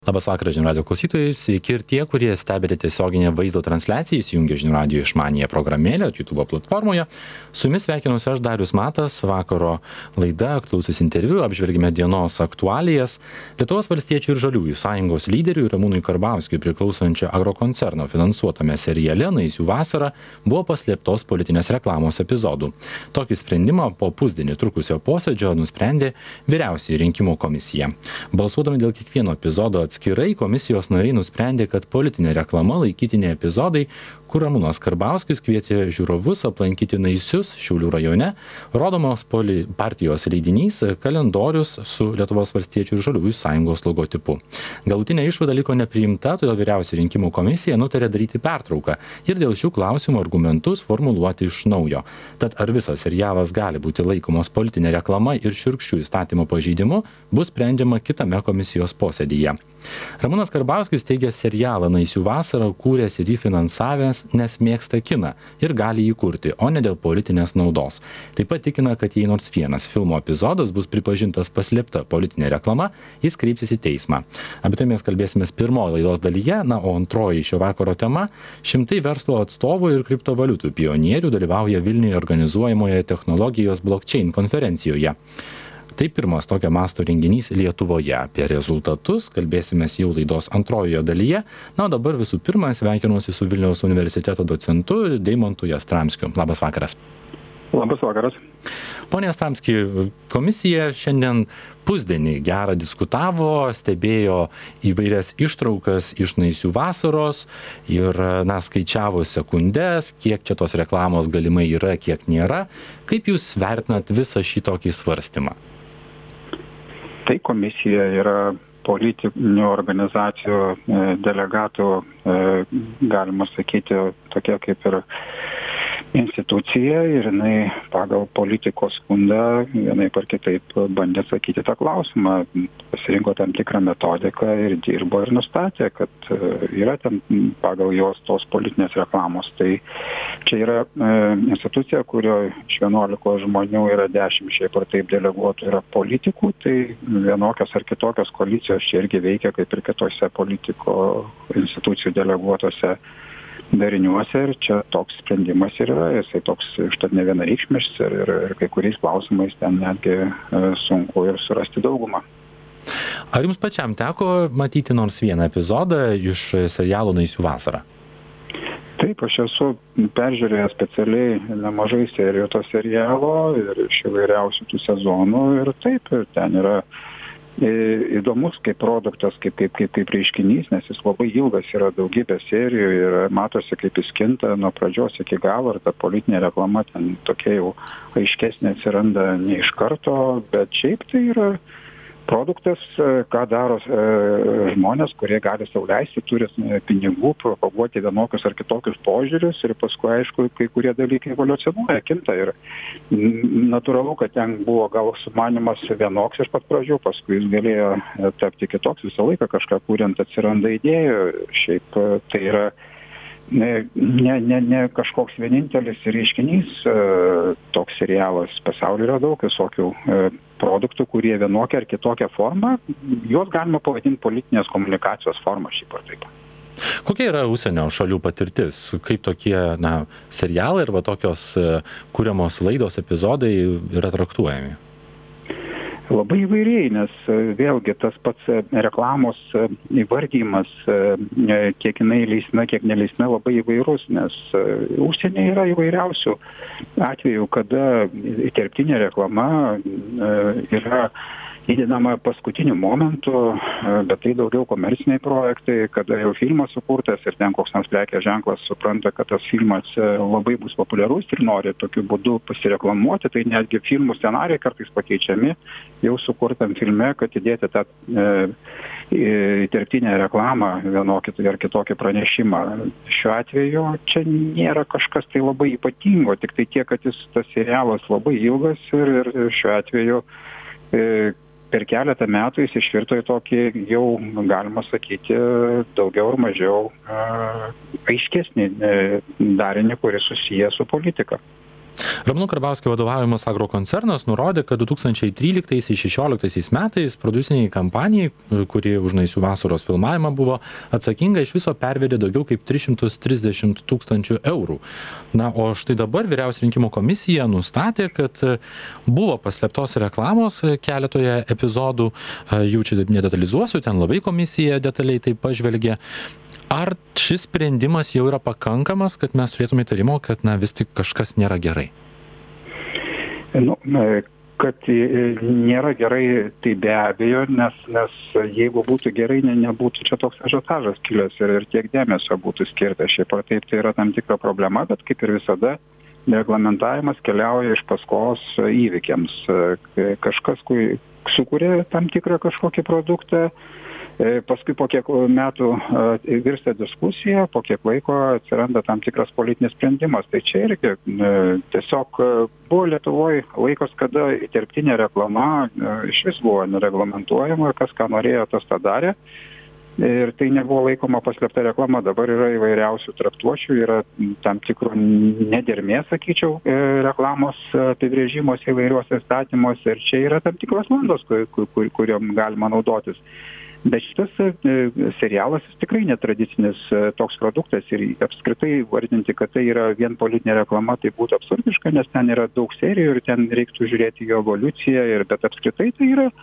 Labas vakaras žinių radijo klausytojai, sveiki ir tie, kurie stebite tiesioginę vaizdo transliaciją, įsijungę žinių radijo išmaniąją programėlę YouTube platformoje. Su jumis sveikinuosi aš Darius Matas, vakaro laida aktualusis interviu, apžvelgime dienos aktualijas. Lietuvos valstiečių ir žaliųjų sąjungos lyderiui Ramūnui Karbauskiui priklausančio agrokoncerno finansuotame seriale Naisių vasara buvo paslėptos politinės reklamos epizodų. Tokį sprendimą po pusdienį trukusio posėdžio nusprendė vyriausioji rinkimų komisija. Balsuodami dėl kiekvieno epizodo atskirai komisijos nariai nusprendė, kad politinė reklama laikytini epizodai, kur Ramūnas Karbauskis kvietė žiūrovus aplankyti Naisius Šiaulių rajone, rodomos partijos leidinys kalendorius su Lietuvos valstiečių ir žaliųjų sąjungos logotipu. Galutinė išvada liko nepriimta, todėl vyriausioji rinkimų komisija nutarė daryti pertrauką ir dėl šių klausimų argumentus formuluoti iš naujo. Tad ar visas serialas gali būti laikomos politinė reklama ir šiurkščių įstatymų pažeidimu, bus sprendžiama kitame komisijos posėdyje. Ramūnas Karbauskis teigia, serialą Naisių vasarą kūręs ir jį finansavęs, nes mėgsta kiną ir gali jį kurti, o ne dėl politinės naudos. Taip pat tikina, kad jei nors vienas filmo epizodas bus pripažintas paslėpta politinė reklama, jis kreipsis į teismą. Apie tai mes kalbėsime pirmoje laidos dalyje, o antroji šio vakaro tema - šimtai verslo atstovų ir kriptovaliutų pionierių dalyvauja Vilniuje organizuojamoje technologijos blockchain konferencijoje. Tai pirmas tokio masto renginys Lietuvoje. Apie rezultatus kalbėsimės jau laidos antrojoje dalyje. O dabar visų pirma sveikinuosi su Vilniaus universiteto docentu Deimantu Jastramskiu. Labas vakaras. Labas vakaras. Pone Jastramski, komisija šiandien pusdienį gerą diskutavo, stebėjo įvairias ištraukas iš Naisių vasaros ir skaičiavo sekundes, kiek čia tos reklamos galimai yra, kiek nėra. Kaip jūs vertinat visą šitokį svarstymą? Tai komisija yra politinių organizacijų delegatų, galima sakyti, tokia kaip ir institucija ir jinai pagal politikos skundą vienaip ar kitaip bandė atsakyti tą klausimą, pasirinko tam tikrą metodiką ir dirbo ir nustatė, kad yra ten pagal jos tos politinės reklamos. Tai čia yra institucija, kurioje iš 11 žmonių yra 10 šiaip ar taip deleguotų yra politikų, tai vienokios ar kitokios koalicijos čia irgi veikia kaip ir kitose politiko institucijų deleguotose dariniuose ir čia toks sprendimas ir yra, jisai toks užtat ne vienareikšmis ir kai kuriais klausimais ten netgi sunku ir surasti daugumą. Ar jums pačiam teko matyti nors vieną epizodą iš serialo Naisių vasara? Taip, aš esu peržiūrėjęs specialiai nemažai serijų to serialo ir iš įvairiausių tų sezonų ir taip, ir ten yra įdomus kaip produktas, kaip reiškinys, nes jis labai ilgas, yra daugybė serijų ir matosi, kaip jis kinta nuo pradžios iki galo ir ta politinė reklama ten tokia jau aiškesnė atsiranda ne iš karto, bet šiaip tai yra produktas, ką daro žmonės, kurie gali sau leisti, turi pinigų, propaguoti vienokius ar kitokius požiūrius ir paskui, aišku, kai kurie dalykai evoliucionuoja, kinta ir natūralu, kad ten buvo gal sumanymas vienoks iš pat pradžių, paskui jis galėjo tapti kitoks, visą laiką kažką kuriant atsiranda idėjų, šiaip tai yra ne kažkoks vienintelis reiškinys, toks serialas, pasaulyje yra daug visokių produktų, kurie vienokia ar kitokia forma, juos galima pavadinti politinės komunikacijos forma šiaip ar taip. Kokia yra užsienio šalių patirtis? Kaip tokie serialai arba tokios kuriamos laidos epizodai yra traktuojami? Labai įvairiai, nes vėlgi tas pats reklamos įvardymas, kiek jinai leistina, kiek neleistina, labai įvairus, nes užsienyje yra įvairiausių atvejų, kada įterptinė reklama yra įdedama paskutiniu momentu, bet tai daugiau komerciniai projektai, kada jau filmas sukurtas ir ten koks nors prekės ženklas supranta, kad tas filmas labai bus populiarus ir nori tokiu būdu pasireklamuoti, tai netgi filmų scenarijai kartais pakeičiami jau sukurtam filme, kad įdėti tą įterptinę reklamą vienokį ar kitokį pranešimą. Šiuo atveju čia nėra kažkas tai labai ypatingo, tik tai tiek, kad tas serialas labai ilgas ir šiuo atveju per keletą metų jis išvirto į tokį jau, galima sakyti, daugiau ar mažiau aiškesnį darinį, kuris susijęs su politika. Ramūno Karbauskio vadovaujamas agrokoncernas nurodė, kad 2013-2016 metais produciniai kampanijai, kuri už Naisių vasaros filmavimą buvo atsakinga, iš viso pervedė daugiau kaip 330 000 eurų. Na, o štai dabar Vyriausioji rinkimų komisija nustatė, kad buvo paslėptos reklamos keletoje epizodų, jų čia nedetalizuosiu, ten labai komisija detaliai tai pažvelgė. Ar šis sprendimas jau yra pakankamas, kad mes turėtume įtarimo, kad vis tik kažkas nėra gerai? Kad nėra gerai, tai be abejo, nes jeigu būtų gerai, nebūtų čia toks ažiotažas kilęs ir tiek dėmesio būtų skirta. Šiaip ar taip tai yra tam tikra problema, bet kaip ir visada, reglamentavimas keliauja iš paskos įvykiams. Kažkas sukūrė tam tikrą kažkokį produktą, paskui po kiek metų virsta diskusija, po kiek laiko atsiranda tam tikras politinis sprendimas. Tai čia irgi tiesiog buvo Lietuvoje laikas, kada įterptinė reklama iš vis buvo nereglamentuojama ir kas ką norėjo, tas tą darė. Ir tai nebuvo laikoma paslėpta reklama. Dabar yra įvairiausių traktuočių, yra tam tikrų nedermės, sakyčiau, reklamos apibrėžimuose įvairiuose įstatymuose ir čia yra tam tikros landos, kuriom galima naudotis. Bet šitas serialas tikrai netradicinis toks produktas ir apskritai vardinti, kad tai yra vien politinė reklama, tai būtų absurdiška, nes ten yra daug serijų ir ten reiktų žiūrėti jo evoliuciją, bet apskritai tai yra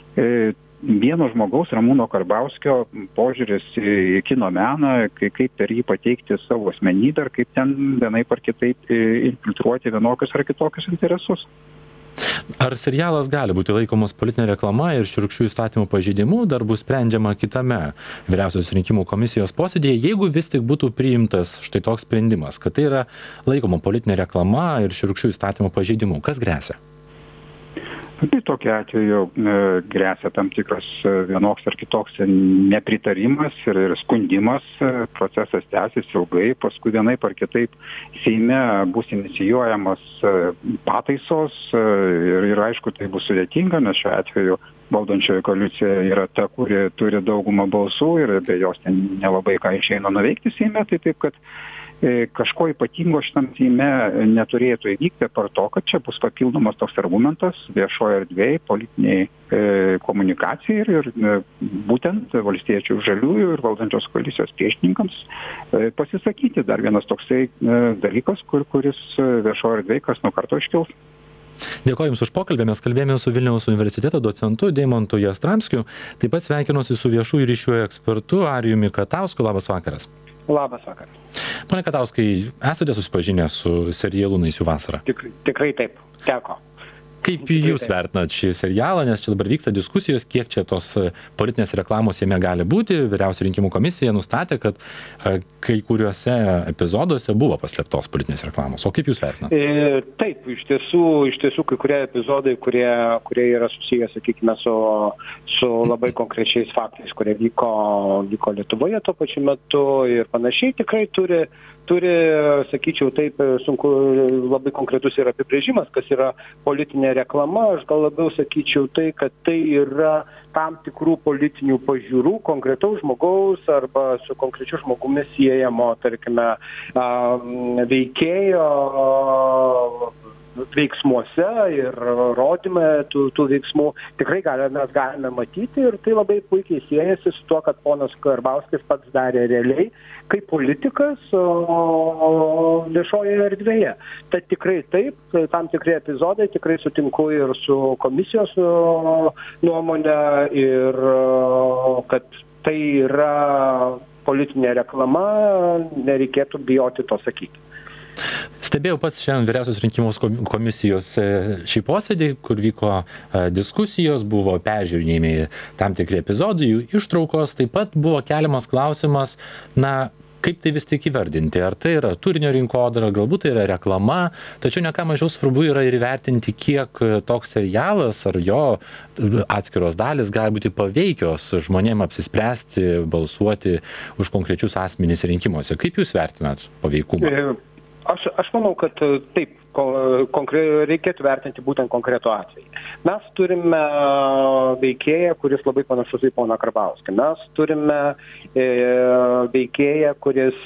vieno žmogaus, Ramūno Karbauskio, požiūris į kino meną, kaip per jį pateikti savo asmenybę ir kaip ten vienaip ar kitaip infiltruoti vienokius ar kitokius interesus. Ar serialas gali būti laikomas politinė reklama ir šiurkščių įstatymų pažeidimu, dar bus sprendžiama kitame Vyriausiosios rinkimų komisijos posėdėje, jeigu vis tik būtų priimtas štai toks sprendimas, kad tai yra laikoma politinė reklama ir šiurkščių įstatymų pažeidimu. Kas gresia? Tai tokiu atveju gresia tam tikras vienoks ar kitoks nepritarimas ir skundimas, procesas tęsis ilgai, paskui vienaip ar kitaip Seime bus inicijuojamas pataisos ir aišku, tai bus sudėtinga, nes šiuo atveju valdančioji koalicija yra ta, kuri turi daugumą balsų ir be jos ten nelabai ką išeina nuveikti Seime, tai taip, kad kažko ypatingo šitam Seime neturėtų įvykti per to, kad čia bus papildomas toks argumentas viešoje erdvėje, politiniai komunikacijai ir būtent valstiečių žaliųjų ir valdančios koalicijos priešininkams pasisakyti. Dar vienas toksai dalykas, kuris viešoje erdvėje kas nuo karto iškils. Dėkoju Jums už pokalbį. Mes kalbėjome su Vilniaus universiteto docentu Deimantu Jastramskiu. Taip pat sveikinuosi su viešųjų ryšių ekspertu Arijumi Katausku. Labas vakaras. Labas vakaras. Pone Katauskai, esate susipažinę su serialu Naisių vasara? Tikrai taip, teko. Kaip Jūs vertinat šį serialą, nes čia dabar vyksta diskusijos, kiek čia tos politinės reklamos jame gali būti. Vyriausioji rinkimų komisija nustatė, kad kai kuriuose epizoduose buvo paslėptos politinės reklamos. O kaip Jūs vertinat? Taip, iš tiesų kai kurie epizodai, kurie yra susiję, sakykime, su labai konkrečiais faktais, kurie vyko Lietuvoje tuo pačiu metu ir panašiai, tikrai turi, sakyčiau, taip sunku, labai konkretus yra apibrėžimas, kas yra politinė reklama. Aš gal labiau sakyčiau tai, kad tai yra tam tikrų politinių pažiūrų konkretaus žmogaus arba su konkrečiu žmogumi siejamo, tarkime, veikėjo veiksmuose ir rodyme tų veiksmų tikrai mes galime matyti ir tai labai puikiai siejasi su tuo, kad ponas Karbauskis pats darė realiai kaip politikas viešojoje erdvėje. Tad tikrai taip, tam tikri epizodai, tikrai sutinku ir su komisijos nuomonė ir kad tai yra politinė reklama, nereikėtų bijoti to sakyti. Stebėjau pats šiandien Vyriausios rinkimų komisijos šį posėdį, kur vyko diskusijos, buvo peržiūrinėjami tam tikri epizodai, jų ištraukos, taip pat buvo keliamas klausimas, kaip tai vis tik įvardinti, ar tai yra turinio rinkodara, galbūt tai yra reklama, tačiau ne ką mažiau svarbu yra ir įvertinti, kiek toks serialas ar jo atskiros dalis gali būti paveikios žmonėms apsispręsti, balsuoti už konkrečius asmenys rinkimuose. Kaip Jūs vertinat paveikumą? Aš manau, kad taip, reikėtų vertinti būtent konkretų atvejį. Mes turime veikėją, kuris labai panašus į poną Karbauskį. Mes turime veikėją, kuris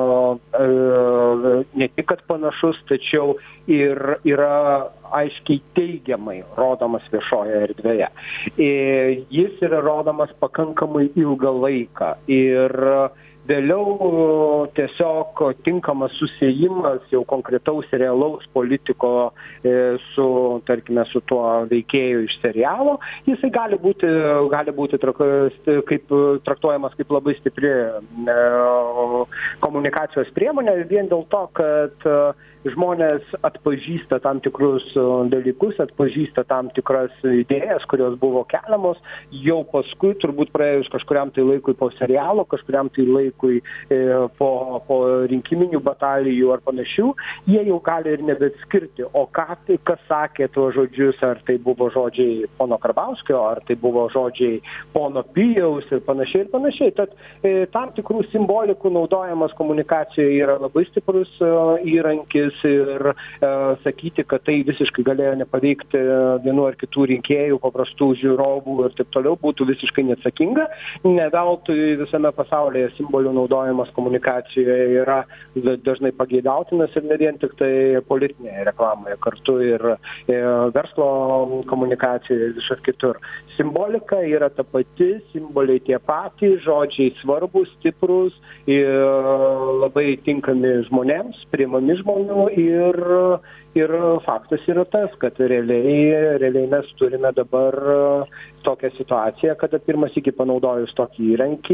ne tik kad panašus, tačiau ir yra aiškiai teigiamai rodomas viešoje erdvėje. Jis yra rodomas pakankamai ilgą laiką ir vėliau tiesiog tinkamas susiejimas jau konkretaus realaus politiko tarkime, su tuo veikėju iš serialo, jisai gali būti traktuojamas kaip labai stipri komunikacijos priemonė vien dėl to, kad žmonės atpažįsta tam tikrus dalykus, atpažįsta tam tikras idėjas, kurios buvo keliamos, jau paskui, turbūt praėjus kažkuriam tai laikui po serialo, kažkuriam tai laikui po rinkiminių batalijų ar panašių, jie jau gali ir nebeatskirti, o kas sakė tuos žodžius, ar tai buvo žodžiai pono Karbauskio, ar tai buvo žodžiai pono Pijaus ir panašiai ir panašiai. Tad tam tikrų simbolikų naudojamas komunikacijoje yra labai stiprus įrankis ir sakyti, kad tai visiškai galėjo nepaveikti vienų ar kitų rinkėjų, paprastų žiūrovų ir taip toliau, būtų visiškai neatsakinga. Ne veltui visame pasaulyje simbolių naudojimas komunikacijoje yra dažnai pageidautinas ir ne vien tik tai politinėje reklamoje, kartu ir verslo komunikacijoje ir visur kitur. Simbolika yra ta pati, simboliai tie patys, žodžiai svarbus, stiprus ir labai tinkami žmonėms, priimami žmonių. Ir faktas yra tas, kad realiai mes turime dabar tokią situaciją, kada pirmas iki panaudojus tokį įrankį,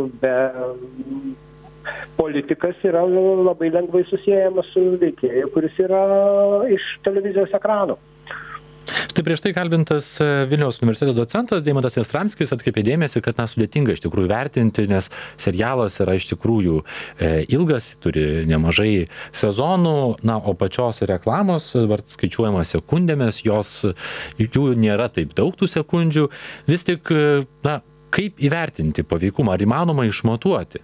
politikas yra labai lengvai susiejamas su veikėju, kuris yra iš televizijos ekranų. Štai prieš tai kalbintas Vilniaus universiteto docentas Deimantas Jastramskis atkreipė dėmesį, kad sudėtinga iš tikrųjų vertinti, nes serialas yra iš tikrųjų ilgas, turi nemažai sezonų, o pačios reklamos skaičiuojama sekundėmis, jų nėra taip daug tų sekundžių. Vis tik, kaip įvertinti paveikumą, ar įmanoma išmatuoti?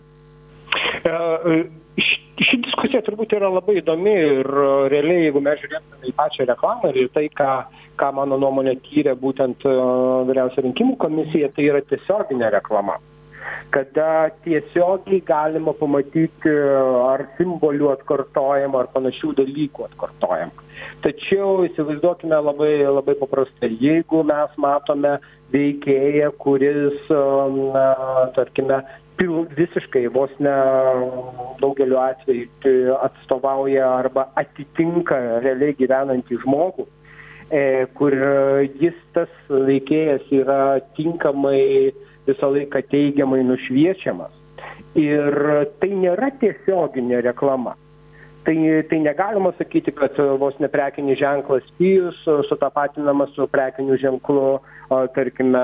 Ši diskusija turbūt yra labai įdomi ir realiai, jeigu mes žiūrėtume į pačią reklamą ir į tai, ką mano nuomonė tyrė būtent Vyriausioji rinkimų komisija, tai yra tiesioginė reklama. Kada tiesiogiai galima pamatyti ar simbolių atkartojimą, ar panašių dalykų atkartojimą. Tačiau įsivaizduokime labai, labai paprastai, jeigu mes matome veikėją, kuris, tarkime, visiškai vos ne daugeliu atveju atstovauja arba atitinka realiai gyvenantį žmogų, kur tas veikėjas yra tinkamai visą laiką teigiamai nušviečiamas. Ir tai nėra tiesioginė reklama. Tai negalima sakyti, kad vos ne prekinis ženklas Pijus sutapatinamas su prekiniu ženklu, tarkime,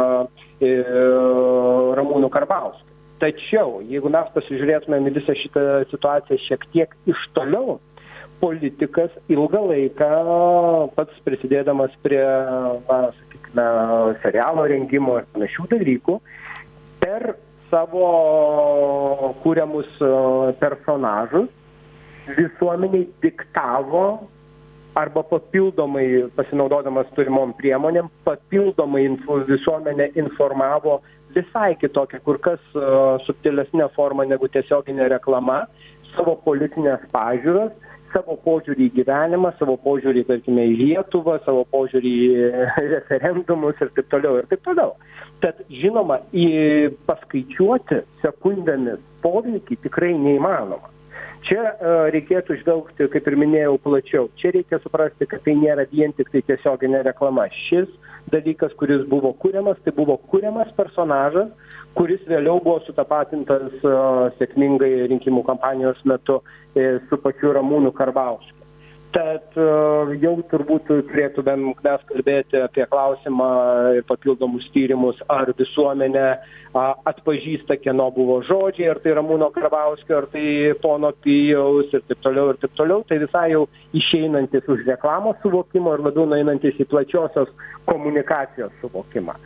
Ramūnu Karbauskiu. Tačiau, jeigu mes pasižiūrėtumėm į visą šitą situaciją šiek tiek iš toliau, politikas ilgą laiką pats prisidėdamas prie, sakykime, serialo rengimo ir panašių dalykų, per savo kūriamus personažus visuomeniai diktavo arba papildomai pasinaudodamas turimom priemonėm, papildomai visuomenę informavo visai kitokia, kur kas subtilesnė forma negu tiesioginė reklama, savo politinės pažiūras, savo požiūrį į gyvenimą, savo požiūrį, tarkime, į Lietuvą, savo požiūrį į referendumus ir taip toliau, ir taip toliau. Tad, žinoma, paskaičiuoti sekundėmis poveikį tikrai neįmanoma. Čia reikėtų žvelgti, kaip ir minėjau, plačiau. Čia reikia suprasti, kad tai nėra vien tik tai tiesioginė reklama. Šis dalykas, kuris buvo kuriamas, tai buvo kuriamas personažas, kuris vėliau buvo sutapatintas sėkmingai rinkimų kampanijos metu su pačiu Ramūnu Karbauskiu. Tad jau turbūt turėtumėm mes kalbėti apie klausimą ir papildomus tyrimus, ar visuomenė atpažįsta, kieno buvo žodžiai, ar tai Ramūno Karbauskio, ar tai pono Pijaus ir taip toliau ir taip toliau. Tai visai jau išeinantis už reklamos suvokimo ir labiau nueinantis į plačiosios komunikacijos suvokimą.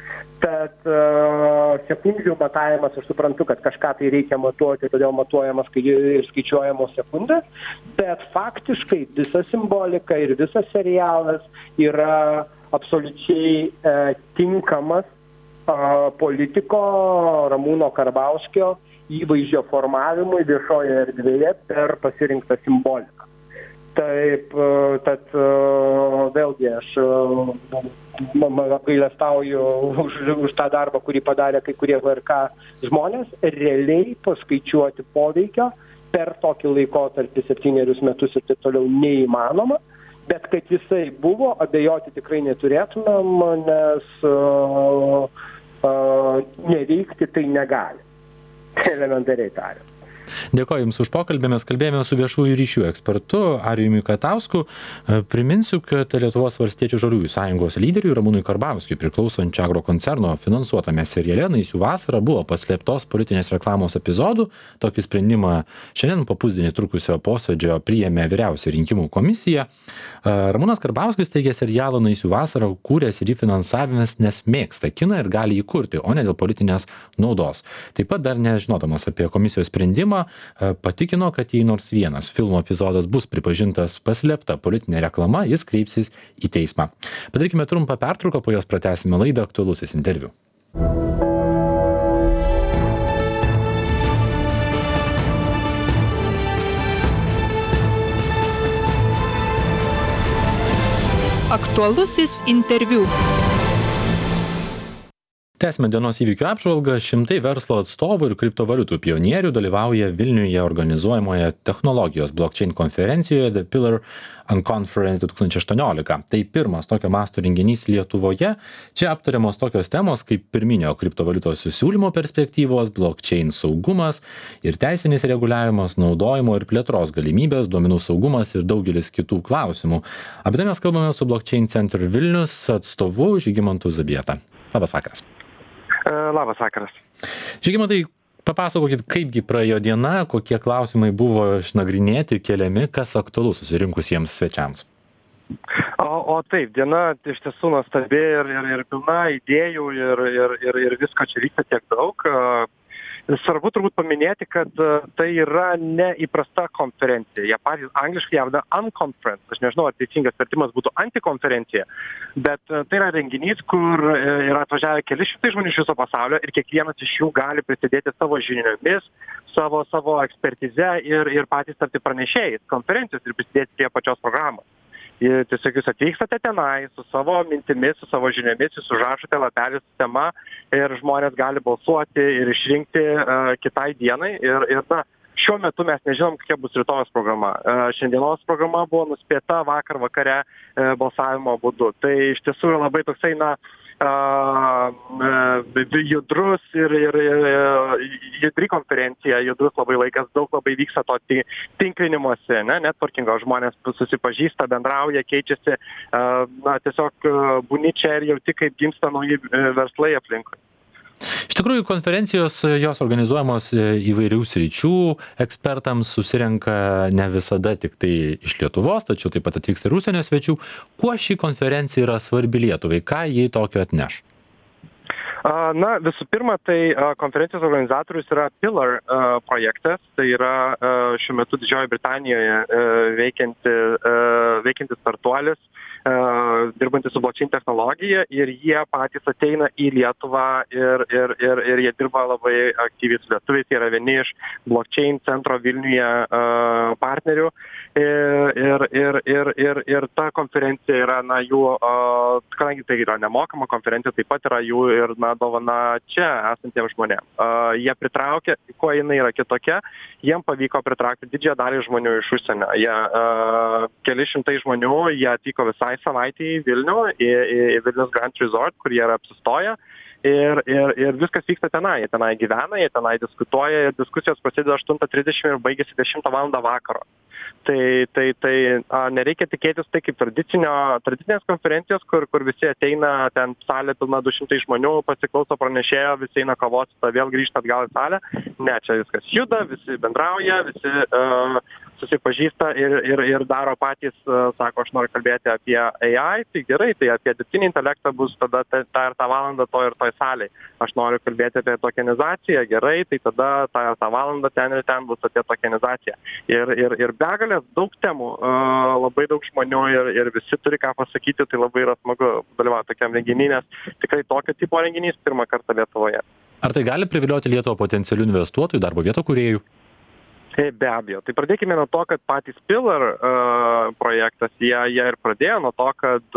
Tad sekundžių matavimas, aš suprantu, kad kažką tai reikia matuoti, todėl matuojamas ir skaičiuojamos sekundės, bet faktiškai visa simbolika ir visas serialas yra absoliučiai tinkamas politiko Ramūno Karbauskio įvaizdžio formavimui viešoje erdvėje per pasirinktą simboliką. Taip, tad vėlgi aš apgailestauju už tą darbą, kurį padarė kai kurie VRK žmonės, realiai paskaičiuoti poveikio per tokį laikotarpį 7 metus ir taip toliau neįmanoma, bet kad jisai buvo, abejoti tikrai neturėtumėm, nes neveikti tai negali, elementariai tariant. Dėkoju Jums už pokalbį. Mes kalbėjome su viešųjų ryšių ekspertu Arijumi Katausku. Priminsiu, kad Lietuvos valstiečių žaliųjų sąjungos lyderiui Ramūnui Karbauskiui priklausančio agrokoncerno finansuotame seriale Naisių vasara buvo paslėptos politinės reklamos epizodų. Tokį sprendimą šiandien po pusdienį trukusio posėdžio priėmė vyriausioji rinkimų komisija. Ramūnas Karbauskis teigė, serialą Naisių vasara kūręs ir finansavęs, nes mėgsta kiną ir gali jį kurti, o ne dėl politinės naudos. Taip pat dar nežinodamas apie komisijos sprendimą, patikino, kad jei nors vienas filmo epizodas bus pripažintas paslėpta politinė reklama, jis kreipsis į teismą. Padarykime trumpą pertrauką, po jos pratęsime laidą Aktualusis interviu. Aktualusis interviu. Tęsime dienos įvykių apžvalgą. Šimtai verslo atstovų ir kriptovaliutų pionierių dalyvauja Vilniuje organizuojamoje technologijos blockchain konferencijoje The Pillar Unconference 2018. Tai pirmas tokio masto renginys Lietuvoje. Čia aptariamos tokios temos kaip pirminio kriptovaliutos siūlymo perspektyvos, blockchain saugumas ir teisinis reguliavimas, naudojimo ir plėtros galimybės, duomenų saugumas ir daugelis kitų klausimų. Apie tai mes kalbame su Blockchain Center Vilnius atstovu Žygimantu Zabieta. Labas vakaras. Labas vakaras. Žygimantai, papasakokit, kaipgi praėjo diena, kokie klausimai buvo išnagrinėti, keliami, kas aktualu susirinkusiems svečiams. O taip, diena iš tiesų nuostabi ir pilna idėjų ir visko čia vyksta tiek daug. Svarbu turbūt paminėti, kad tai yra neįprasta konferencija. Jie patys angliškai ją vadina unconference. Aš nežinau, ar teisingas vertimas būtų antikonferencija, bet tai yra renginys, kur yra atvažiavę keli šimtai žmonių iš viso pasaulio ir kiekvienas iš jų gali prisidėti savo žiniomis, savo ekspertize ir patys tapti pranešėjais konferencijos ir prisidėti prie pačios programos. Tiesiog jūs atvykstate tenai su savo mintimis, su savo žiniomis, jūs užrašote lapelį su tema ir žmonės gali balsuoti ir išrinkti kitai dienai. Ir šiuo metu mes nežinom, kokia bus rytojos programa. Šiandienos programa buvo nuspėta vakar vakare balsavimo būdu. Tai iš tiesų yra labai toksai, judrus ir judri konferencija, judrus labai laikas, daug labai vyksta to tinklinimuose, networkingo, žmonės susipažįsta, bendrauja, keičiasi, tiesiog būni čia ir jauti, kaip gimsta nauji verslai aplinkui. Iš tikrųjų, konferencijos jos organizuojamos įvairių sričių, ekspertams susirenka ne visada tik tai iš Lietuvos, tačiau taip pat atvyksta ir užsienio svečių. Kuo ši konferencija yra svarbi Lietuvai? Ką jai tokio atneš? Visų pirma, tai konferencijos organizatorius yra Pillar projektas, tai yra šiuo metu Didžiojoje Britanijoje veikiantis startuolis, dirbantis su blockchain technologija ir jie patys ateina į Lietuvą ir jie dirba labai aktyviai su lietuviais, jie yra vieni iš blockchain centro Vilniuje partnerių ir ta konferencija yra, jų, kadangi tai yra nemokama konferencija, taip pat yra jų ir, dovana čia esantiems žmonėms. Jie pritraukia, kuo jinai yra kitokia, jiem pavyko pritraukti didžiąją dalį žmonių iš užsienio. Keli šimtai žmonių, jie atvyko visai savaitę į Vilnių, į Vilnius Grand Resort, kur jie yra apsistoję. Ir viskas vyksta tenai. Jie tenai gyvena, jie tenai diskutuoja, diskusijos prasideda 8:30 ir baigėsi 10 val. Vakaro. Tai nereikia tikėtis tai kaip tradicinės konferencijos, kur visi ateina, ten salė pilna 200 žmonių, pasiklauso pranešėjo, visi eina kavos, vėl grįžta atgal į salę. Ne, čia viskas juda, visi bendrauja, visi susipažįsta ir daro patys, sako, aš noriu kalbėti apie AI, tai gerai, tai apie dirbtinį intelektą bus tada tą ir tą valandą to ir toj salėj. Aš noriu kalbėti apie tokenizaciją, gerai, tai tada tą ir tą valandą ten ir ten bus apie tokenizaciją. Ir begalės, daug temų, labai daug žmonių ir visi turi ką pasakyti, tai labai yra smagu dalyvauti tokiam renginį, nes tikrai tokio tipo renginys pirmą kartą Lietuvoje. Ar tai gali privilioti Lietuvą potencialių investuotojų, darbo vietų kūrėjų? Be abejo. Tai pradėkime nuo to, kad patys Pillar projektas, jie ir pradėjo nuo to, kad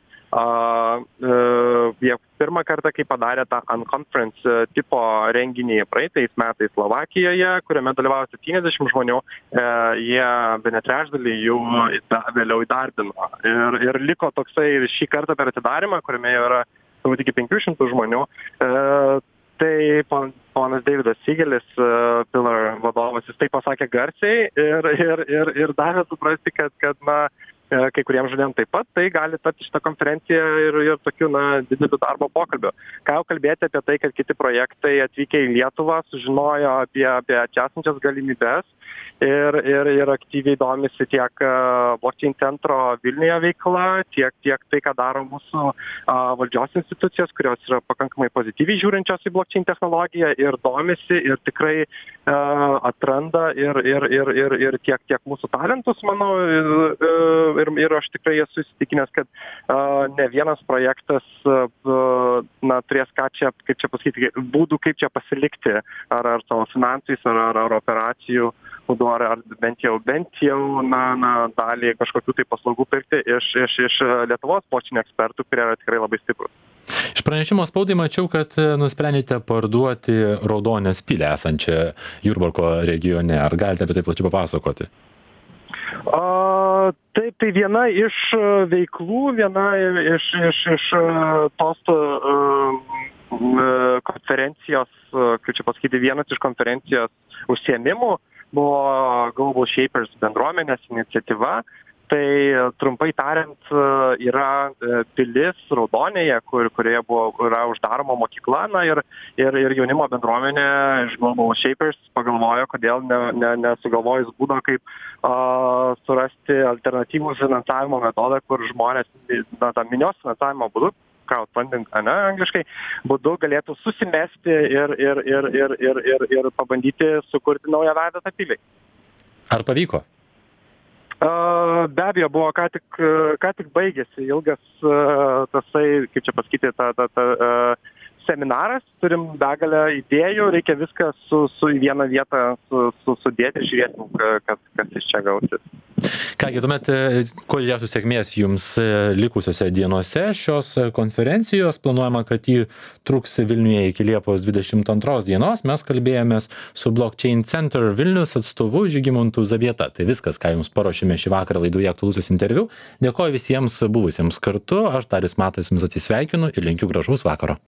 jie pirmą kartą, kai padarė tą Unconference tipo renginį praeitais metais Slovakijoje, kuriame dalyvavo 70 žmonių, jie bene trečdalį jų vėliau įdarbino. Ir liko toksai šį kartą per atidarymą, kuriame jau yra turbūt iki 500 žmonių. Tai ponas Davidas Sigelis, Pillar vadovas, jis tai pasakė garsiai ir davė suprasti, kad kai kuriems žmonėms taip pat tai gali tapti šitą konferenciją ir tokiu dideliu darbo pokalbiu. Ką jau kalbėti apie tai, kad kiti projektai atvykę į Lietuvą sužinojo apie čia esančias galimybes ir aktyviai domisi tiek blockchain centro Vilniuje veikla, tiek tai, ką daro mūsų valdžios institucijos, kurios yra pakankamai pozityviai žiūrinčios į blockchain technologiją ir domisi ir tikrai atranda ir tiek mūsų talentus, manau, ir aš tikrai esu įsitikinęs, kad ne vienas projektas turės kaip čia pasakyti, būdų, kaip čia pasilikti, ar savo finansais, ar operacijų būdu, ar bent jau dalį kažkokių tai paslaugų pirkti iš Lietuvos blockchain ekspertų, kurie yra tikrai labai stiprus. Iš pranešimo spaudai mačiau, kad nusprendėte parduoti Raudonės pilį esančią Jurbarko regione. Ar galite apie tai plačiau papasakoti? Taip, tai viena iš veiklų, viena iš tos konferencijos, kaip čia pasakyti, vienas iš konferencijos užsiėmimų buvo Global Shapers bendruomenės iniciatyva. Tai trumpai tariant yra pilis Raudonėje, kurioje yra uždaroma mokykla, ir jaunimo bendruomenė iš Global Shapers pagalvojo, kodėl nesugalvojus būdo, kaip surasti alternatyvų finansavimo metodą, kur žmonės tą minios finansavimo būdu, crowdfunding, angliškai, būdu galėtų susimesti ir pabandyti sukurti naują veidą tą pilį. Ar pavyko? Be abejo, buvo ką tik baigėsi ilgas tasai, kaip čia pasakyti, seminaras, turim begalę idėjų, reikia viską į vieną vietą sudėti ir žiūrėsim, kas iš čia gausis. Kągi, tuomet kuo didžiausios sėkmės jums likusiose dienose šios konferencijos. Planuojama, kad ji truks Vilniuje iki Liepos 22 dienos. Mes kalbėjomės su Blockchain Center Vilnius atstovu Žygimantu Zabieta. Tai viskas, ką jums paruošėme šį vakarą laidoje Aktualusis interviu. Dėkoju visiems buvusiems kartu. Aš Darius Matas jums atsisveikinu ir linkiu gražaus vakaro.